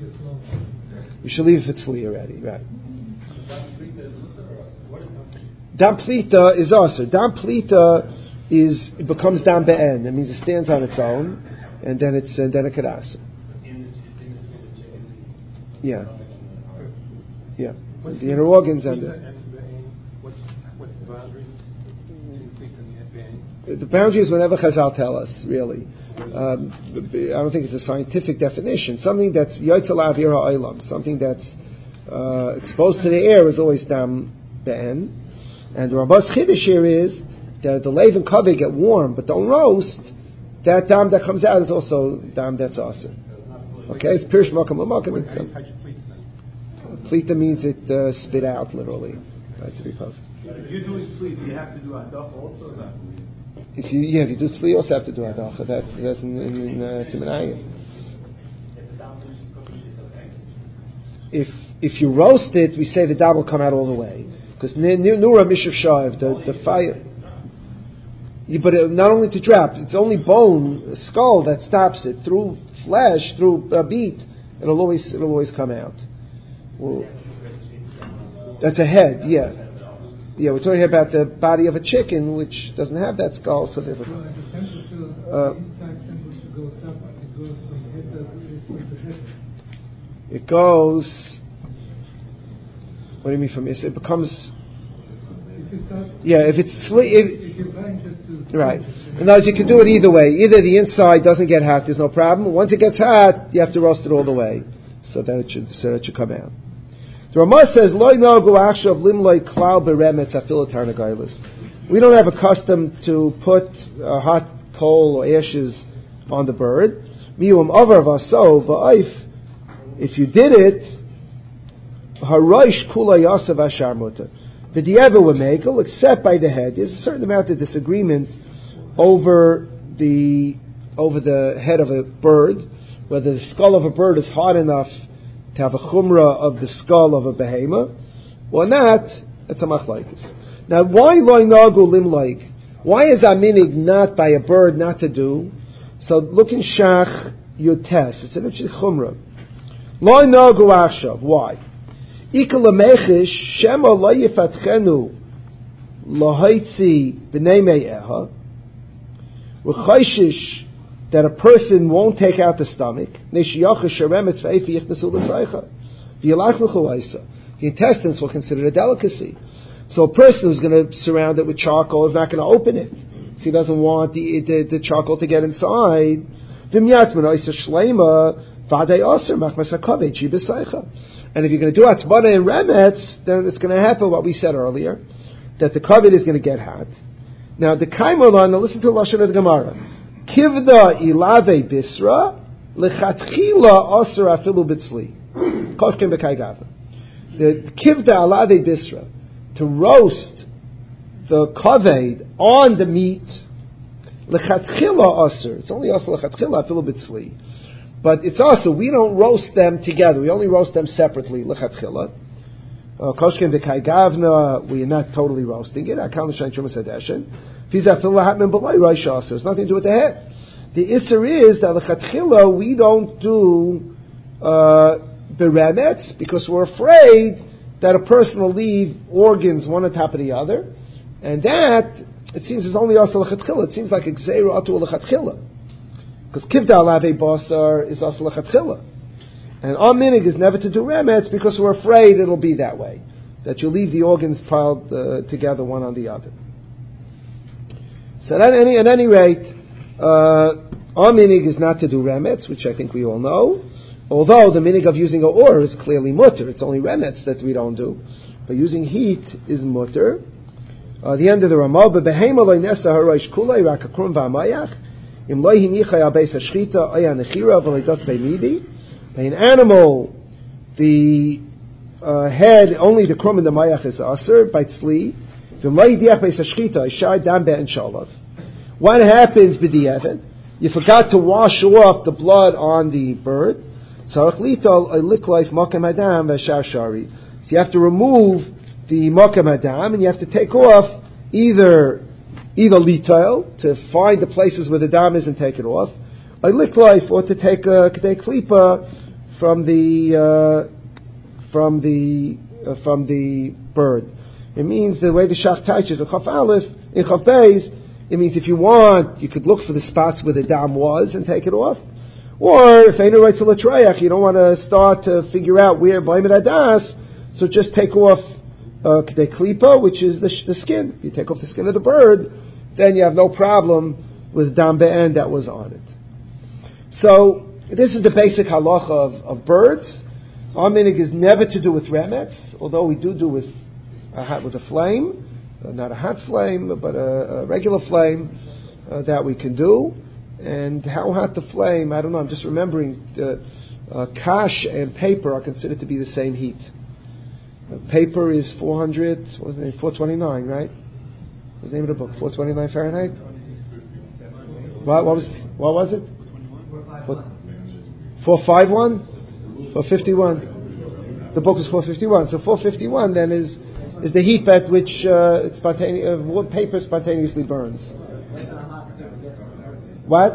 we should leave if it's li already, right? Dam plita is also. Dam plita is it becomes dam be'en. It means it stands on its own, and then it's and then it could asa. Yeah, yeah. The inner organs and the. What's what's the boundary between plita and be'en? The boundary is whenever Chazal tell us. Really, um, I don't think it's a scientific definition. Something that's yotzel avir ha'olam, something that's uh, exposed to the air is always dam be'en. And the Ramah's chiddush here is that the leiv and kaveh get warm, but don't roast. That dam that comes out is also dam that's awesome. Okay, it's pirish makam l'makam. Plita means it uh, spit out literally. Right, to be posted. If you're doing sleep, you have to do hadacha also. Or not? If you yeah, if you do sleep, you also have to do hadacha. That's that's in in, in uh, Simanayim. If if you roast it, we say the dam will come out all the way. Because Nura Mishav Shav, the, the fire. but it, not only to drop, it's only bone, skull that stops it. Through flesh, through a beat, it'll always it'll always come out. Well, that's a head, yeah. Yeah, we're talking about the body of a chicken, which doesn't have that skull, so there's a... Uh, it goes... What do you mean from this? It becomes... Yeah, if it's... If, right. In other words, you can do it either way. Either the inside doesn't get hot, there's no problem. Once it gets hot, you have to roast it all the way, so that it should, so that it should come out. The Ramah says, "Lo nogu achshav limloi klal beremetz afil tarnagaylis." We don't have a custom to put a hot coal or ashes on the bird. Mium avar vaso va'if. If you did it, harosh kula yasav asharmuta. B'di'eva w'mekel, except by the head. There's a certain amount of disagreement over the over the head of a bird, whether the skull of a bird is hot enough to have a chumrah of the skull of a behema, or not. It's a machlokes. Now, why loy nagu limlaik? Why is aminig not by a bird not to do? So look in Shach Yotes. It's an interesting chumrah. Loy nagu achshav. Why? Ika lemechish shema lo yifatchenu lahaitzi b'nei me'eha. V'chayshish that a person won't take out the stomach. The intestines will consider a delicacy. So a person who's going to surround it with charcoal is not going to open it. So he doesn't want the, the, the charcoal to get inside. And if you're going to do atzbana and remetz, then it's going to happen what we said earlier, that the kavod is going to get hot. Now the kaimolan, now listen to the lashon of the Gemara. Kivda ilave bisra lechatchila aser afilu bitzli. Koshkem b'kaigavna. The kivda ilave bisra, to roast the kaved on the meat, lechatchila aser. It's only aser lechatchila afilu bitzli. But it's also, we don't roast them together. We only roast them separately, lechatchila. Koshkem b'kaigavna, we are not totally roasting it. Akal n'shayin shumas hadeshin. There's nothing to do with the head. The isser is that lechatchila we don't do uh, beremetz because we're afraid that a person will leave organs one on top of the other, and that it seems is only also lechatchila. It seems like exeru atu lechatchila because kivda alave basar is also lechatchila, and our minig is never to do remetz because we're afraid it'll be that way, that you leave the organs piled uh, together one on the other. So at any, at any rate, uh, our minig is not to do remetz, which I think we all know. Although the minig of using a or is clearly mutter, it's only remetz that we don't do. But using heat is mutter. Uh, the end of the Ramah, bebehema loy nesa harosh kulei rakakrum v'amayach im loy hinichai al beis hashchita oya nechira v'loy das beimidi. By an animal, the uh, head, only the krum and the mayach is aser by tzli. What happens b'di'evet? You forgot to wash off the blood on the bird. So you have to remove the makam adam, and you have to take off either either litail to find the places where the dam is and take it off, or liklife, or to take a kedei klipa from the uh, from the uh, from the bird. It means the way the Shach teaches, in Chaf Aleph, in Chaf Beis, it means if you want, you could look for the spots where the dam was and take it off. Or, if Einu writes a L'Trayach, you don't want to start to figure out where Baimed Adas, so just take off uh, Kedei Klipa, which is the, the skin. If you take off the skin of the bird, then you have no problem with dam be'en that was on it. So, this is the basic halacha of, of birds. Our minig is never to do with remetz, although we do do with a hot with a flame, uh, not a hot flame, but a, a regular flame uh, that we can do. And how hot the flame? I don't know. I'm just remembering the uh, kash and paper are considered to be the same heat. Uh, paper is four hundred. What was the name? four twenty-nine, right? What's the name of the book? four twenty-nine Fahrenheit. What, what was? What was it? four fifty-one. four fifty-one. The book is four fifty-one. So four fifty-one then is. is the heat at which uh, spontaneous, uh, paper spontaneously burns. What?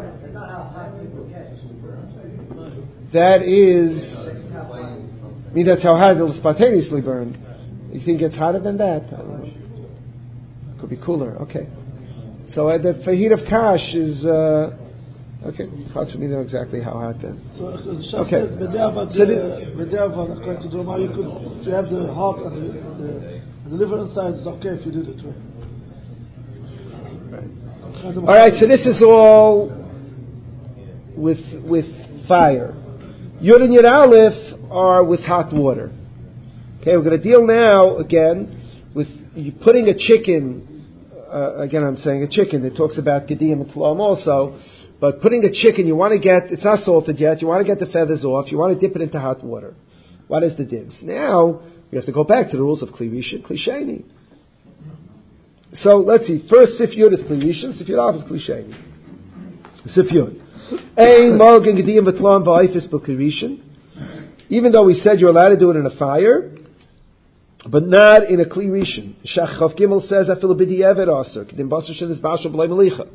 That is, I mean, that's how hot it'll spontaneously burn. You think it's hotter than that? I don't know. Could be cooler. Okay. So uh, the heat of kash is, uh, okay, hard for me to know exactly how hot then. So, uh, okay. Says, B'diavad, so the, B'diavad, according to Rama, you could, if you have the heart and the, the, the liver inside, it's okay if you did it, right? Right. All right, so this is all with with fire. Yud and Yud Aleph are with hot water. Okay, we're going to deal now again with you putting a chicken. Uh, again, I'm saying a chicken. It talks about Gediyim and Tlam also, but putting a chicken, you want to get it's not salted yet. You want to get the feathers off. You want to dip it into hot water. What is the dibs? Now we have to go back to the rules of Kli Rishon, Kli Sheni. So let's see. First, Sif Yud is Kli Rishon, Sif Yud Aleph is Kli Sheni. Sif Yud. Ein Malgan Gediyim V'Tlam V'Aifis B'Kli Rishon. Even though we said you're allowed to do it in a fire, but not in a Kli Rishon. Shach Chav Gimel says, Afilu B'Di Eved Aser, Kedim Basar Shen is Bashal B'Lei Melicha.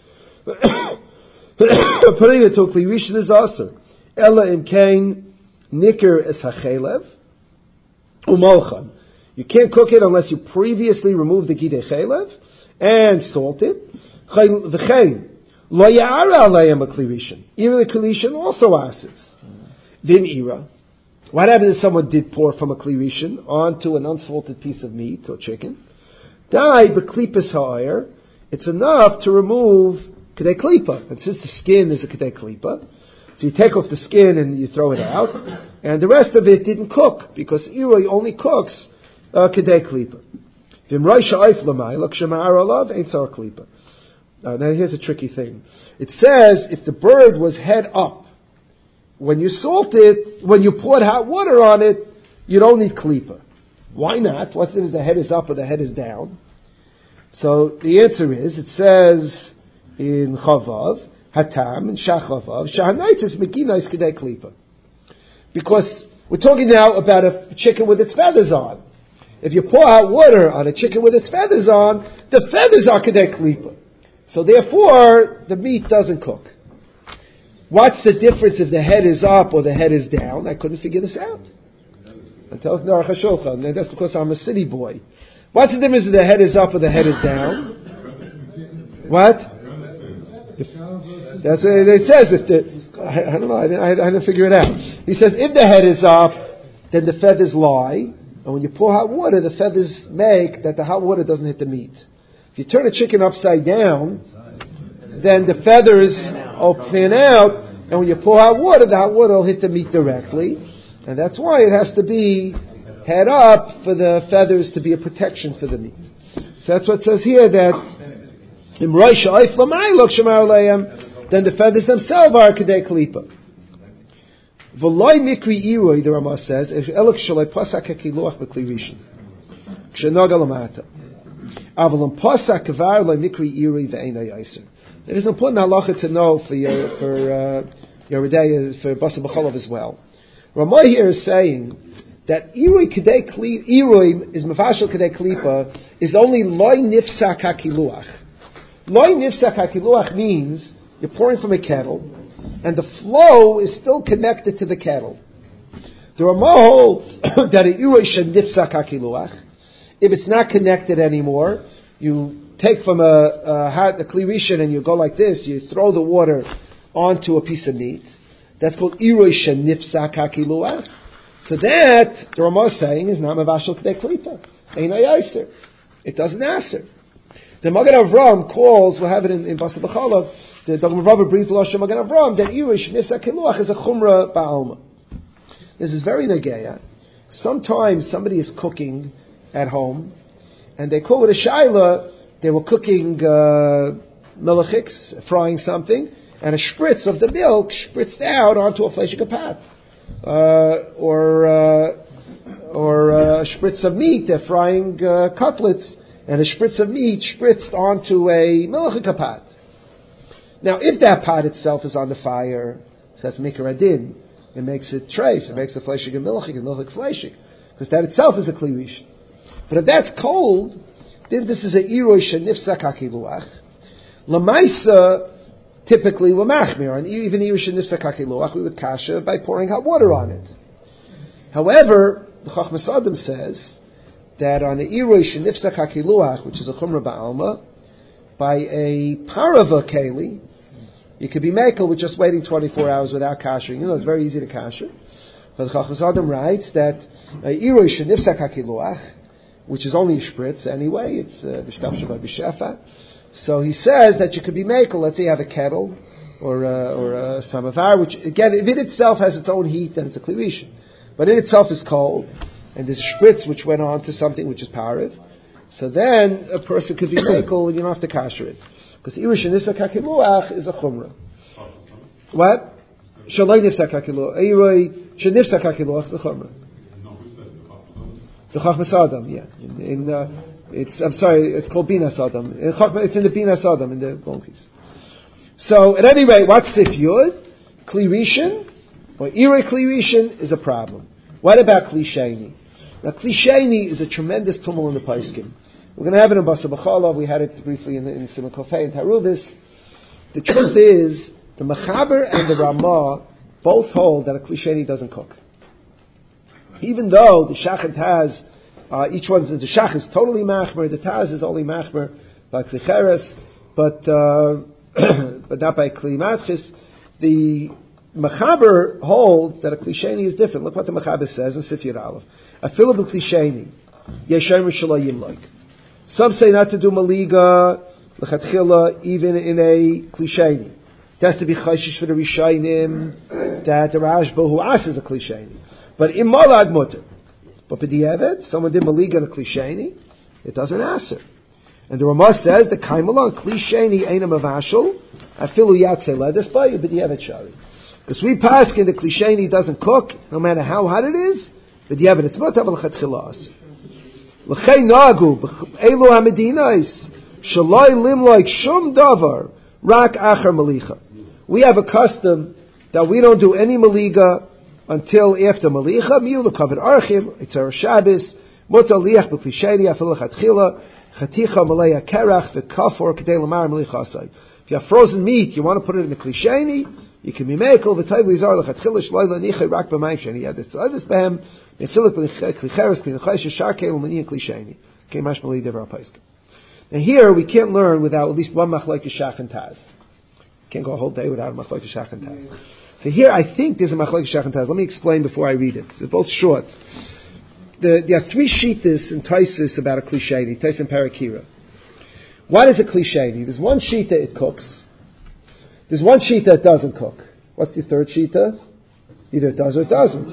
Putting it to a Kli Rishon is Aser. Ella Im Kain Nikr Es HaChelev U'Molchan. You can't cook it unless you previously remove the Gidei Chelev and salt it. V'chein Lo Ya'ara Alayim a Kli Rishon. Even the Kli Rishon also asks. Vim Ira. What happens if someone did pour from a Kli Rishon onto an unsalted piece of meat or chicken? Dai b'klippas ha'ayr. It's enough to remove Kedei Klipa. And since the skin is a Kedei Klipa, so you take off the skin and you throw it out, and the rest of it didn't cook, because Ira only cooks uh, Kedei Klipa. Vim Rosh Ha'if L'may, L'k Shema'ar Alav, Ein Tzar Klipa. Now here's a tricky thing. It says if the bird was head up, when you salt it, when you poured hot water on it, you don't need klipa. Why not? What if the head is up or the head is down? So the answer is, it says in Chavav, Hatam, and Shachavav, Shahanaitis Meginais Kedei Klipa. Because we're talking now about a chicken with its feathers on. If you pour hot water on a chicken with its feathers on, the feathers are Kedei Klipa. So therefore, the meat doesn't cook. What's the difference if the head is up or the head is down? I couldn't figure this out. Until it's Aruch HaShulchan, and that's because I'm a city boy. What's the difference if the head is up or the head is down? What? That's what it says. If the, I, I don't know, I didn't, I didn't figure it out. He says if the head is up, then the feathers lie, and when you pour hot water, the feathers make that the hot water doesn't hit the meat. If you turn a chicken upside down, then the feathers will fan out, and when you pour hot water, the hot water will hit the meat directly, and that's why it has to be head up for the feathers to be a protection for the meat. So that's what it says here, that in Rosh Ha'if L'may L'k Shema'ar Alayim, then the feathers themselves are Kedei Klipa. V'loi mikri iroi, the Ramah says, Elok Shalai Pasak HaKiluach B'Kli Rishon K'shenoga L'mata. Avalam Pasak Kvar Loi Mikri Iroi V'Eina Yaiser. It is important halacha to know for your for uh, your Ridei, for Basar B'Cholov as well. Ramah here is saying that Iroi Kedei Klipa, Iroi is Mefashel Kedei Klipa, is only Loi Nifsak HaKiluach. Loi Nifsak HaKiluach means you're pouring from a kettle, and the flow is still connected to the kettle. The Ramah holds that a Iroi Shen Nifsak HaKiluach, if it's not connected anymore, you take from a, a, a Kli Rishon and you go like this, you throw the water onto a piece of meat. That's called Iroi Shen Nifsak HaKiluach. So that, the Ramah is saying, is not Mevashel Kedei Klipa. Eina Yaiser. It doesn't answer. The Magen Avram calls, we'll have it in, in Basar B'Cholov, the Dogma Rava brings the Lashon Magen Avram, that Iroi Shen Nifsak HaKiluach is a Chumrah Ba'alma. This is very Negeya. Sometimes somebody is cooking at home, and they call it a shaila. They were cooking uh, melachiks, frying something, and a spritz of the milk spritzed out onto a fleshika pat, uh, or uh, or a spritz of meat. They're frying uh, cutlets, and a spritz of meat spritzed onto a melachika pat. Now, if that pot itself is on the fire, so that's mikra adin. It makes it treif. It makes the fleshik and melachik and melachik fleshik, because that itself is a kli rishon. But if that's cold, then this is a Iroi Shen Nifsak HaKiluach. Lamaisa, typically we're machmir, and even Irush Nifsak HaKiluach, we would kasha by pouring hot water on it. However, the Chachmas Adam says that on the Irush Nifsak HaKiluach, which is a Chumrah Ba'alma, by a parava keli, you could be mekel with just waiting twenty-four hours without kashering. You know, it's very easy to kasher. But the Chachmas Adam writes that Irush Nifsak HaKiluach, which is only a spritz anyway, it's B'shtaf Shabbat B'shefa. So he says that you could be mekel, let's say you have a kettle, or a, or a samovar, which again, if it itself has its own heat, then it's a klirishin. But it itself is cold, and there's spritz which went on to something which is pariv. So then a person could be mekel, and you don't have to kasher it. Because Irush Nifsak HaKiluach is a chumrah. What? Shaloi Nifsak HaKiluach. Irush Nifsak HaKiluach is a chumrah. The Chachmas Adam, yeah. In, in uh, it's I'm sorry, it's called Binas Adam. In Chachma, it's in the Binas Adam in the Bonkis. So at any rate, what's Sif Yud? Kli Rishon or Irei Kli Rishon is a problem. What about Kli Sheni? Now Kli Sheni is a tremendous tumul in the Paiskim. We're going to have it in Basa B'chala. We had it briefly in the in Simon Kofei and Taruvis. The truth is, the Mechaber and the Ramah both hold that a Kli Sheni doesn't cook. Even though the Shach and Taz, uh, each one's, the Shach is totally machmer, the Taz is only machmer by Kli Cheres, but, uh, but not by Kli Matchis. The Mechaber holds that a Kli Sheni is different. Look what the Mechaber says in Sif Yud Aleph. Afilu b'Kli Sheni, Yeshem Rishalo Yimloik. Some say not to do Maliga, L'chatchila, even in a Kli Sheni. It has to be Chayshish for the Rishayim, that the Rashba who asks is a Kli Sheni. But in Malad Mutter. But for the Evet, someone did Maliga and a Kli Sheni, it doesn't answer. And the Ramah says, the Kaimalon, Kli Sheni ain't a Mavashal, Afilu Yatse Ledes Bayu, but the Evet Shari. Because we pass in the Kli Sheni doesn't cook, no matter how hot it is, but the Evet, it's Mutter, but L'chatchila Asr. L'chei Nagu, Elu HaMedinais, Shaloi Limloik Shum Davar, Rak Acher Malicha. We have a custom that we don't do any Maliga until after Malicha, Miul covered Archim, it's our Shabbos, Mutar Liach B'Kli Sheni, Afil L'chatchila, Chaticha Malaya Kerach, V'Kafor, K'dei L'mar Malicha Asay. If you have frozen meat, you want to put it in the Kli Sheni, you can be mekel, V'Tayv Lizar L'chatchila, Shloi L'nichai, Rak B'Mayim Sheni, Yad Etzadis Behem, Nechilik B'Kli Cheres, Kli Nechayish, Sharkei, L'Mani, Kli Sheni. Okay, Mashmali Devar HaPaiskim. And here, we can't learn without at least one Machlek Shach and Taz. Can't go a whole day without a Machlek Shach and Taz. So here I think there's a Machlek Shach and Taz. Let me explain before I read it. They're both short. The, there are three shittas and taisus about a Kli Sheni, Tais and Parakira. What is a Kli Sheni? There's one shitta it cooks. There's one shitta it doesn't cook. What's the third shitta? Either it does or it doesn't.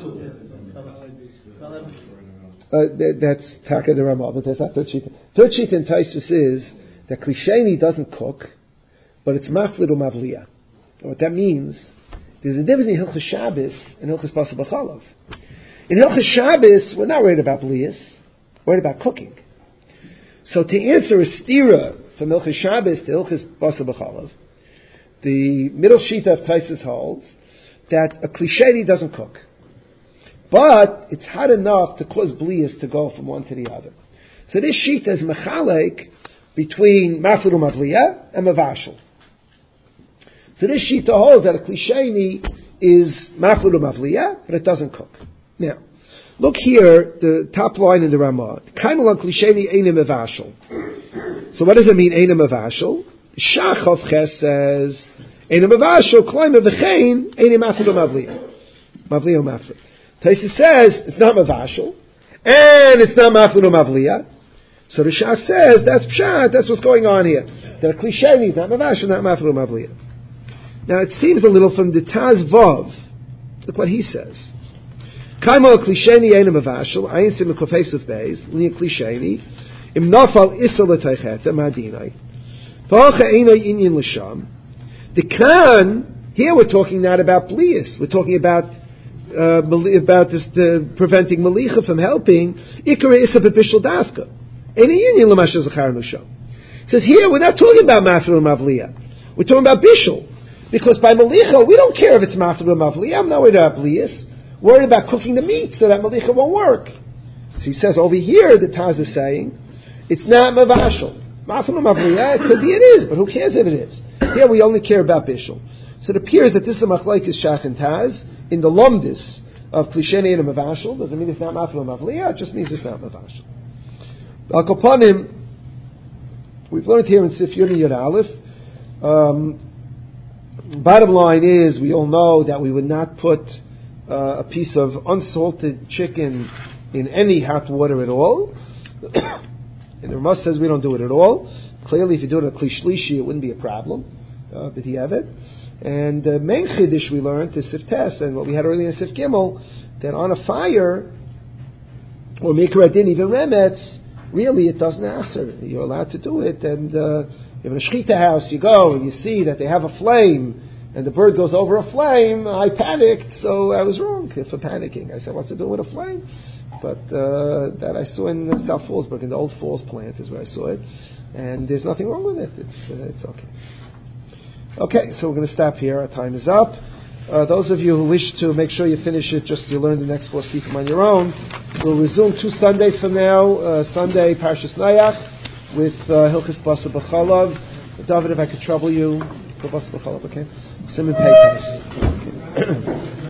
Uh, that, that's Taka the Ramah, but that's not third shitta. Third shitta in taisus is that Kli Sheni doesn't cook, but it's maflid or mavliya. What that means, there's a difference in Hilchas Shabbos and Hilchas Basa B'Chalav. In Hilchas Shabbos, we're not worried about Blias, we're worried about cooking. So to answer a stira from Hilchas Shabbos to Hilchas Basa B'Chalav, the middle shita of Taisus holds that a Kli Sheni doesn't cook. But it's hot enough to cause Blias to go from one to the other. So this shita is mechalek between Maflid Mavliya and Mavashal. So this shita holds that a Kli Sheni is Maflid Mavliya, but it doesn't cook. Now, look here, the top line in the Ramah. Kaimel on Kli Sheni Einem Mavashal. So what does it mean, Einem Mavashal? Shach of Ches says, Einem Mavashal, Kloim V'chein, Einem Maflid Mavliya. Mavliya Maflid. Taisus says, it's not Mavashal, and it's not Maflid Mavliya. So the Shach says, that's Pshat, that's what's going on here. That a Kli Sheni is not Mavashal, not Maflid Mavliya. Now it seems a little from the Taz Vav. Look what he says. Kaimo Kli Sheni Einem Mavashal, Ayin Sim Kofesuf Beis, Liya Kli Sheni, Im Nafal Issa L'Teicheta, Madinai, V'Hocha Einoi Inyan L'Sham. The Kan, here we're talking not about Blias, we're talking about uh, about this, the preventing Malicha from helping, Ikare Issa B'Bishal Dafka. Einoi Inyan L'Mashal Zachar L'Sham. It says here, we're not talking about Mafil Mavliya, we're talking about Bishal. Because by Malicha, we don't care if it's Mafil or Mavliya. I'm not worried about Blias. Worried about cooking the meat so that Malicha won't work. So he says over here, the Taz is saying, it's not Mavashal. Mafil or Mavliya, it could be it is, but who cares if it is? Here we only care about Bishul. So it appears that this is a machlokes Shach and Taz in the Lomdis of Klisheni and Mavashal. Doesn't mean it's not Mafil Mavliya, it just means it's not Mavashal. Al Kopanim, we've learned here in Sif Yud Yud Aleph. Um, bottom line is, we all know that we would not put uh, a piece of unsalted chicken in any hot water at all. And the Rama says we don't do it at all. Clearly, if you do it at Kli Shlishi, it wouldn't be a problem. Uh, but he have it. And uh, main chiddush we learned is Sif Tes, and what we had earlier in Sif Gimel, that on a fire, or Mikra Din, even Remetz, really it doesn't answer. You're allowed to do it, and uh, you have a Shechita house, you go and you see that they have a flame, and the bird goes over a flame. I panicked, so I was wrong for panicking. I said, what's it doing with a flame? But uh, that I saw in uh, South Fallsburg, in the old Falls plant is where I saw it, and there's nothing wrong with it. It's uh, it's okay. Okay, so we're going to stop here. Our time is up. Uh, those of you who wish to make sure you finish it, just to learn the next four sifrim on your own, we'll resume two Sundays from now. Uh, Sunday, Parshas Nayach, with uh, Hilchos Basar B'Chalav. David, if I could trouble you, for Basar B'Chalav, okay? Simon Papers. Okay.